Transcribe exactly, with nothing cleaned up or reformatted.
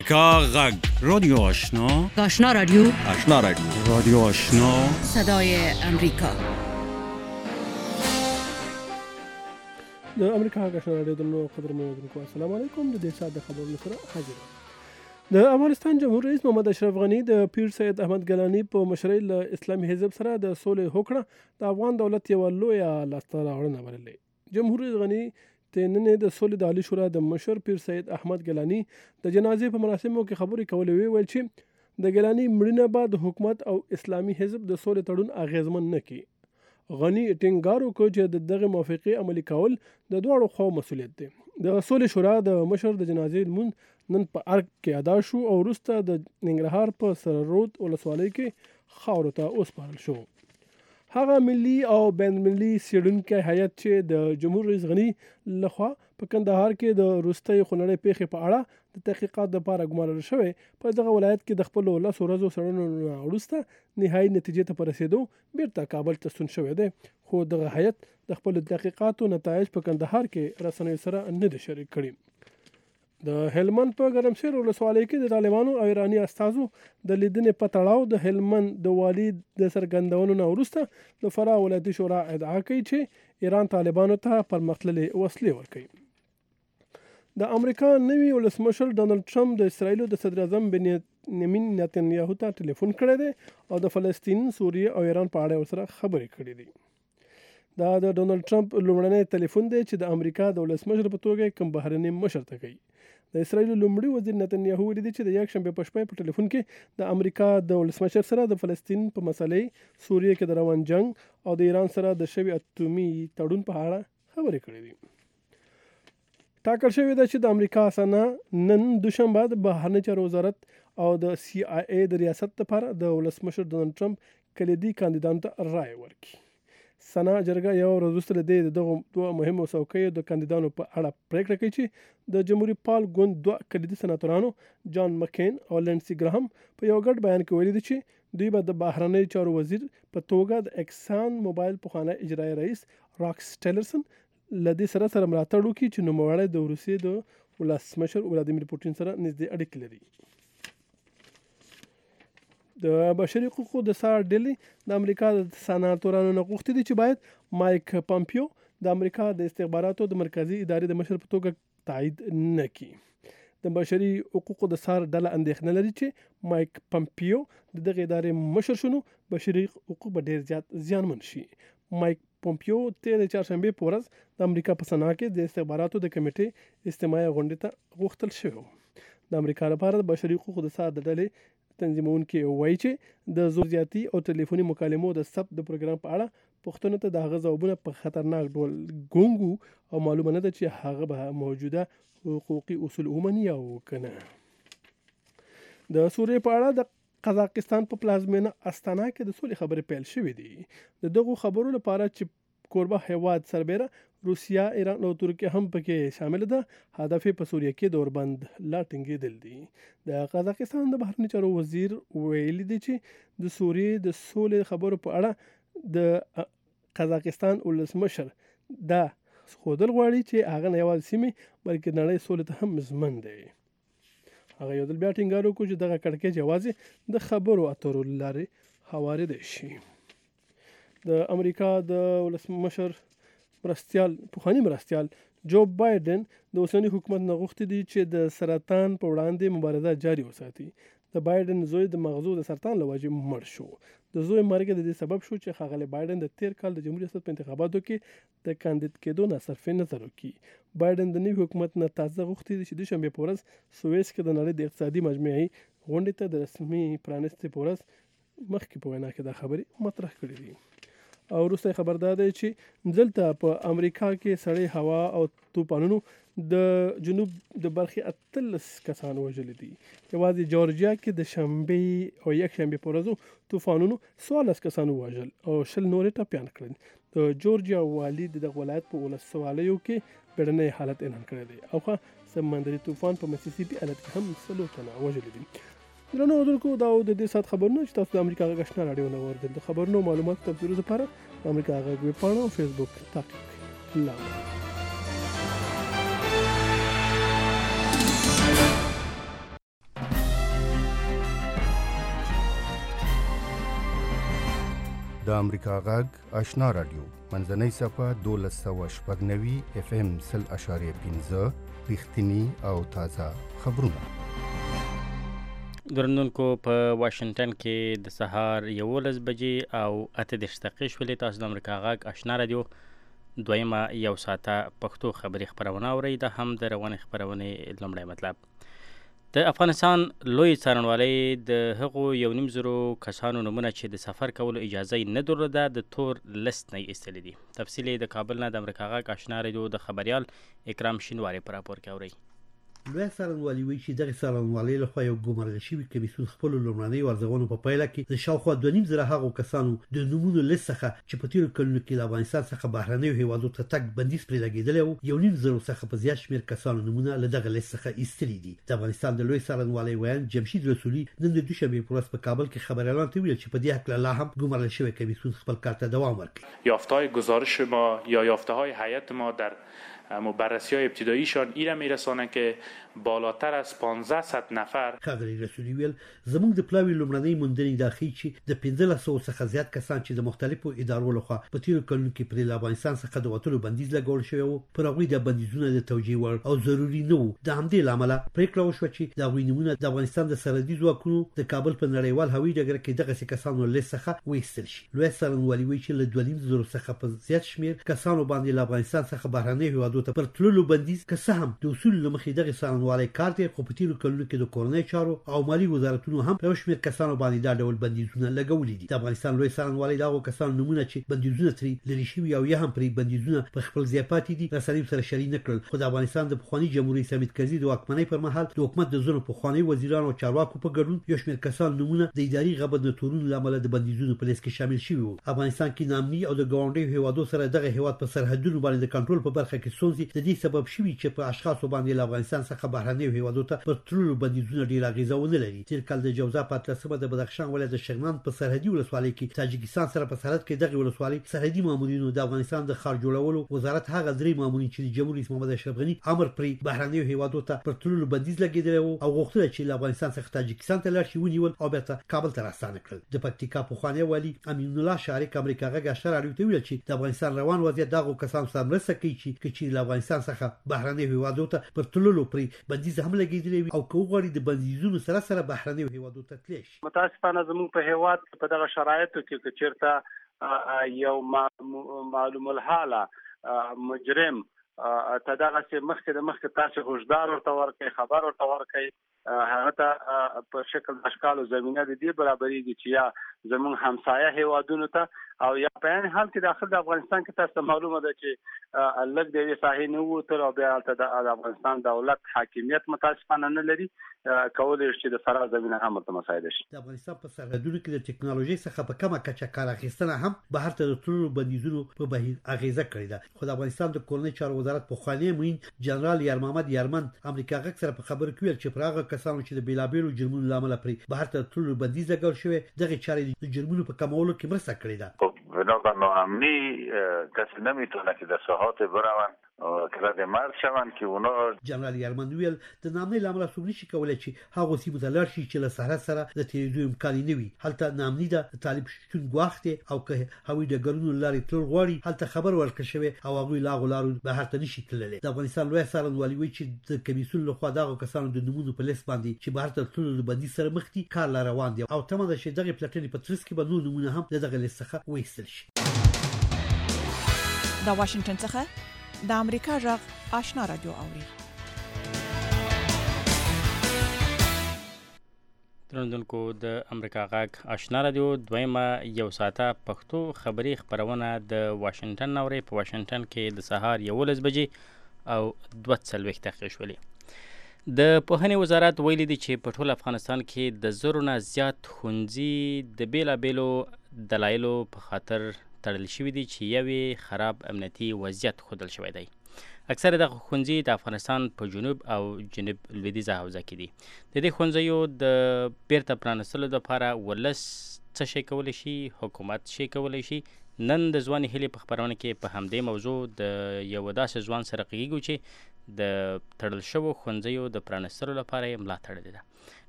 کا غږ رادیو آشنا آشنا رادیو آشنا رادیو رادیو آشنا صدای امریکا. د امریکا آشنا رادیو د نو قدرمنو اوریدونکو السلام علیکم. د دې سات د خبرونو سره حاضر د افغانستان جمهور رئیس محمد اشرف غنی د پیر سید احمد ګیلانی په مشرۍ له اسلامي حزب سره د سولې هوکړه د افغان دولت یو لویه لاسته راوړنه بللې. جمهور رئیس غنی ته نن د سولې د عالی شورا د مشر پیر سید احمد ګیلانی د جنازې په مراسمو کې خبرې کولې وی ویل چې د ګیلانی مړینه بعد حکومت او اسلامي حزب د سولې تړون اغیزمن نه کړي. غنی ټینګار وکړ چې د دغه موافقې عملي کول د دواړو خواو مسؤلیت دی. د سولې شورا د مشر د جنازې لمونځ نن په ارګ کې ادا شو او وروسته د ننګرهار په سررود ولسوالۍ کې خاورو ته وسپارل شو. هغه ملي او بین المللي څېړونکی هیئت چې د جمهور رئیس غني لخوا په کندهار کې د وروستۍ خونړۍ پیښې په اړه د تحقیقات لپاره ګمارل شوی په دغه ولایت کې د خپلو لسو ورځو څېړنو وروسته نهایي نتیجې ته په رسېدو بیرته کابل ته ستون شوی دی. خو دغه هیئت د خپلو تحقیقاتو نتایج په کندهار کې رسنیو سره نه دي شریک کړي. د هلمند په ګرمسیر ولسوالۍ کې د طالبانو او ایراني استازو د لیدنې په تړاو د هلمند د والي د څرګندونو نه وروسته د فراه ولایتي شورا ادعا کوي چې ایران طالبانو ته پرمختللې وسلې ورکوي. د امریکا نوي ولسمشر ډانلډ ټرمپ د اسرایلو د صدر اعظم بنیامین نتنیاهو ته ټلیفون کړی دی او د فلسطین، سوریه او ایران په اړه ورسره خبرې کړې دي. دا د ډانلډ ټرمپ لومړنی ټلیفون دی چې د امریکا د ولسمشر په توګه کوم بهرني مشر ته کوي. د اسرایلو لومړي وزیر نتنیاهو ویلي چې د یکشنبې په شپه په ټلیفون کې د امریکا د ولسمشر سره د فلسطین په مسلې، سوریه کې د روان جنگ او د ایران سره د شوي اټومي تړون په اړه خبرې کړې دي. ټاکل شوې ده چې د امریکا سنا نن دوشنبه د بهرنی چارو وزارت او د سی آی ای د ریاست لپاره د ولسمشر ډونالډ ټرمپ کلیدي کاندیدانو ته رایه ورکړي. سنا جرګه یو ورځ وروسته د دغو دوه مهمو څوکیو د کاندیدانو په اړه پریکړه کوي چې د جمهوریت پال ګوند دوه کلیدي سناتورانو جان مکین او لینسي ګراهم په یو ګډ بیان کې ویلي دي چې دوی به د بهرنی چارو وزیر په توګه د اکسان موبایل پخوانی اجرایي رئیس راکس ټیلرسن له دې سره سره ملاتړ وکړي چې نوموړی د روسیې د ولسمشر ولادیمیر پوټین سره نږدې اړیکې لري. د بشري حقوقو د سار ډلې د امریکا د سناتورانو نه غوښتي دي چې باید مایک پامپیو د امریکا د استخباراتو د مرکزي ادارې د مشر په توګه تایید نه کړي. د بشري حقوقو د سار ډله اندېښنه لري چې مایک پامپیو د دغه ادارې مشر شنو بشري حقوق به ډیر زیات زیانمن شي. مایک پامپیو تیر چهارشنبه په ورځ د امریکا په سنا کې د استخباراتو د کمیټې استماعي غونډې ته غوښتل شوی. د امریکا لپاره د بشري حقوقو د سار ډلې تنظیمونکي وایي چې د زور زیاتي او ټلیفوني مکالمو د ثبت د پروګرام په اړه پوښتنو ته د هغه ځوابونه په خطرناک ډول ګونګو او معلومه نه ده چې هغه به موجوده حقوقي اصول ومني او کنه. د سوریې په اړه د قزاقستان په پلازمینه استانا کې د سولې خبرې پیل شوې دي. د دغو خبرو لپاره چې کوربه هیواد سربیره روسیا، ایران او ترکیه هم پکې شامل ده، هدف په سوریه کې د اوربند لا ټینګېدل دي. د قزاقستان د بهرني چارو وزیر ویلي دی چې د سوریې د سولې خبرو په اړه د قزاقستان ولسمشر دا ښودل غواړي چې هغه نه یوازې سیمې بلکې نړۍ سولې ته هم ژمن دی. هغه یو ځل بیا ټینګار وکړ چې دغه کړکېچ یوازې د خبرو اترو له لارې هوارېدی شي. د امریکا د ولسمشر مرستیال پخوانی مرستیال جو بایدن د اوسنی حکومت نه غوښتي دي چې د سرطان په وړاندې مبارزه جاري وساتي. د بایدن زوی د مغزو د سرطان له وجې مړ شو. د زوی مرګ د دې سبب شو چې ښاغلی بایدن د تیر کال د جمهوري ریاست په انتخاباتو کې د کاندید کېدو نه صرف نظر وکړي. بایدن د نوي حکومت نه تازه غوښتي دي چې دوشنبې په ورځ سویس کې د نړۍ د اقتصادي مجموعې غونډې ته د رسمي پرانستې په ورځ مخکې په وینا کې دا خبرې مطرح کړې دي. او وروسته خبردار دی چې دلته په امریکا کې سړې هوا او طوفانونو د جنوب د برخې اتلس کسان وژلي دي. یوازې جورجیا کې د شنبې او یک شنبې په ورځو طوفانونو څوارلس کسان ووژل او شل نورې ټپیان کړل. د جورجیا والي د دغه ولایت په ولسوالیو کې بیړنی حالت اعلان کړی دی او ښه سمندري طوفان په مسیسیپي ایالت کې هم څلور تنه وژلي دي. درنو اورېدونکو دا د دې سات خبرونه چې تاسو د امریکا غږ آشنا راډیو نه واورېدل. د خبرونو معلوماتو تفسیرو لپاره د امریکا غږ ویب پاڼه او فیسبوک تعقیب کړئ. لاندې د امریکا غږ آشنا رادیو منځنۍ صفحه دولس سوه شپږ نوي اف ام سل اشاریه پنځه رښتینی او تازه خبرونه. درنونکو په واشنگټن کې د سهار یولس بجې او اته دېرش دقیقې شولې. تاسو د امریکا غږ آشنا رادیو دویمه یو ساعته پښتو خبري خپرونه اورئ. دا هم د روانې خپرونې لومړی مطلب. د افغانستان لوی څارنوالۍ د هغو یو نیم زرو کسانو نومونه چې د سفر کولو اجازه یې نه درلوده د تور لست نه ایستلي دي. تفصیل یې د کابل نه د امریکا غږ آشنا رادیو د خبریال اکرام شینواري په راپور کې اورئ. لوی څارنوالي وایي چې دغه څارنوالۍ لخوا یو ګمارل شوي کمیسیون خپلو لومړنیو ارزونو په پایله کې د شاوخوا دوه نیم زره هغو کسانو د نومونو لیست څخه چې په تېرو کلونو کې له افغانستان څخه بهرنیو هېوادونو ته تګ بندیز پرې لګېدلی و، یو نیم زرو څخه په زیات شمېر کسانو نومونه له دغه لیست څخه ایستلي دي. د افغانستان د لوی څارنوالۍ ویان جمشید رسولي نن د دوشنبې په ورځ په کابل کې خبریالانو ته ویل چې په دې هکله لا هم ګمارل شوی کمیسیون خپل کار ته دوام ورکوي. یافته‌های گزارش ما یا یافته‌های هیئت ما در بررسی‌های ابتداییشان ایره میرسانه که بالاتر از پانزده نفر. ښاغلي رسولي ویل زموږ د پلاوي لومړنۍ موندنې دا ښیي چې د پنځلس سوو څخه زیات کسان چې د مختلفو ادارو لخوا په تېرو کلونو کې پرې له افغانستان څخه د وتلو بندیز لګول شوی و، پر هغوی د بندیزونه د توجیه وړ او ضروري نه وو. د همدې له امله پرېکړه وشوه چې د هغوی نومونه د افغانستان د سرحدي ځواکونو د کابل په نړیوال هوایي ډګر کې دغسې کسانو لیست څخه وایستل شي. لوی څارنوالي وایي چې له دوه نیم زرو څخه په زیات شمېر کسانو باندې له افغانستان څخه بهرنیو هېوادونو ته پر تللو بندیز که څه هم د اصولو له مخې دغې څارنوالۍ کار دی، خو په تېرو کلونو کې د کورنۍ چارو او مالي وزارتونو هم په یو شمېر کسانو باندې دا ډول بندیزونه لګولي دي. د افغانستان لوی څارنوالۍ د هغو کسانو نومونه چې بندیزونه ترې لرې شوي او یا هم پرې بندیزونه په خپل ځای پاتې دي رسنیو سره شریک نه کړل، خو د افغانستان د پخواني جمهوریت حامد کرزي د واکمنۍ پر مهال د حکومت د ځینو پخواني وزیرانو او چارواکو په ګډون یو شمېر کسان نومونه د اداري غبن د تورونو له امله د بندیزونو په لیست کې شامل شوي وو. افغانستان کې نامني او د ګاونډیو هېوادو سره دغه هېواد په سرحدونو باندې د کنټرول په برخه کې ستونزې د دې سبب شوي چې په اشخاصو باندې له افغانستان څخه بهرنیو هېوادونو ته پر تللو بندیزونه ډېر اغېزه ونه لري. تېر کال د جوزا په اتلسمه د بدخشان ولایت د شغنان په سرحدي ولسوالۍ کې تاجکستان سره په سرحد کې دغه ولسوالۍ سرحدي مامورینو د افغانستان د ښار جوړولو وزارت هغه درې مامورین چې د جمهور رئیس محمد اشرف غني امر پرې بهرنیو هېوادونو ته پر تللو بندیز لګېدلی و او غوښتل چې له افغانستان څخه تاجکستان ته لاړ شي ونیول او بېرته کابل ته راستانه کړل. د پکتیکا پخوانی والي امین الله شارک امریکا غږ آشنا راډیو ته ویل چې د افغانستان روان وضعیت دغو کسانو سره مرسته کوي چې چې له افغانستان څخه بهرنیو هېوادونو ته پر تللو پرې بندیز هم لګېدلی وي او که وغواړي د بندیزونو سره سره بهرنیو هېوادونو ته تللی شي. متاسفانه زموږ په هېواد په دغه شرایطو کې که چېرته یو معلوم الحاله مجرم ته دغسې مخکې د مخکې تاسې هشدار ورته ورکړئ، خبر ورته ورکړئ، هغه ته په شکل د اشکالو زمینه د دې برابرېږي چې یا زموږ همسایه هېوادونو ته او یا په عین حال کې داخل د افغانستان کې تاسو ته معلومه ده چې لږ د یوې ساحې نه ووتل او بیا هلته د افغانستان دولت حاکمیت متاسفانه نه لري، کولی شي چې د فرار زمینه هم ورته مساعده شي. د افغانستان په سرحدونو کې د ټکنالوژۍ څخه په کمه کچه کار اخیستنه هم بهر ته د تللو بندیزونو په بهیر اغېزه کړې ده. خو د افغانستان د کورنۍ چارو وزارت پخوانی معین جنرال یار محمد یارمن امریکا غږ سره په خبرو کې ویل چې پر هغه کسانو چې د بېلابېلو جرمونو له امله پرې بهر ته تللو بندیز لګول شوی دغې چارې د جرمونو په کمولو کې مرسته کړې ده. بنابر ناامنی کسی نمیتونه که در ساحات بروند کلد مرد شوند که اونا. جنرال یارمن ویل د ناامنۍ له امله څوک نشي کولی چې هغو سیمو ته لاړ شي چې له سرحد سره د تېرېدو امکان یې نه وي. هلته ناامني ده، د طالب شتون ګواښ دی او که هوایي ډګرونو له لارې تلل غواړي هلته خبر ورکړل شوی او هغوی له هغو لارو بهر ته نشي تللی. د افغانستان لوی څارنوالي وایي چې د کمیسیون لخوا دغو کسانو د نومونو په لیست باندې چې بهر ته تللو د بندیز سره مخ دي کار لا روان دی او تمه ده چې دغې پلټنې په ترڅ کې به نور نومونه هم د دغه لیست څخه وایستل شي. د واشنگټن څخه د امریکا غږ آشنا رادیو اوري. درنوونکو د امریکا غږ آشنا رادیو دویمه یو ساعته پښتو خبري خپرونه د واشنگټن اوري. په واشنگټن کې د سهار یولس بجې او دوه څلوېښت دقیقې شولې. د پوهنې وزارت ویلي دی چې په ټول افغانستان کې د زرو نه زیات ښوونځي د بېلابېلو دلایلو په خاطر تړل شوي دي چې یوې خراب امنیتي وضعیت ښودل شوی دی. اکثره دغه ښوونځي د افغانستان په جنوب او جنوب لویدیځه حوزه کې دي. د دې ښوونځیو د بیرته پرانستلو لپاره ولس څه شی کولی شي، حکومت شی کولی شي. نن د ځوانې هیلې په خپرونه کې په همدې موضوع د یوه داسې ځوان سره غږیږو چې د تړل شوو ښوونځیو د پرانستلو لپاره یې ملا تړلې ده.